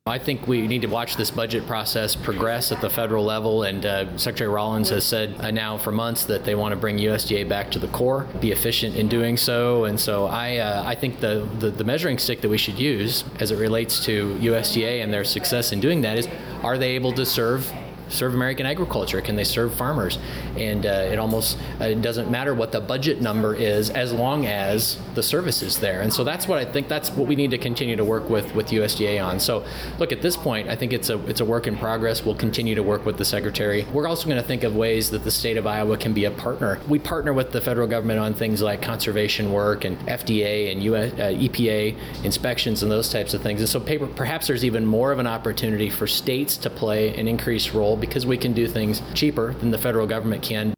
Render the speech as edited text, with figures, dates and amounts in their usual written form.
I think we need to watch this budget process progress at the federal level, and Secretary Rollins has said now for months that they want to bring USDA back to the core, be efficient in doing so. And so I think the measuring stick that we should use as it relates to USDA and their success in doing that is, are they able to serve American agriculture? Can they serve farmers? And it doesn't matter what the budget number is as long as the service is there. And so that's what we need to continue to work with USDA on. So look, at this point, I think it's a work in progress. We'll continue to work with the Secretary. We're also going to think of ways that the state of Iowa can be a partner. We partner with the federal government on things like conservation work and FDA and EPA inspections and those types of things. And so perhaps there's even more of an opportunity for states to play an increased role, because we can do things cheaper than the federal government can.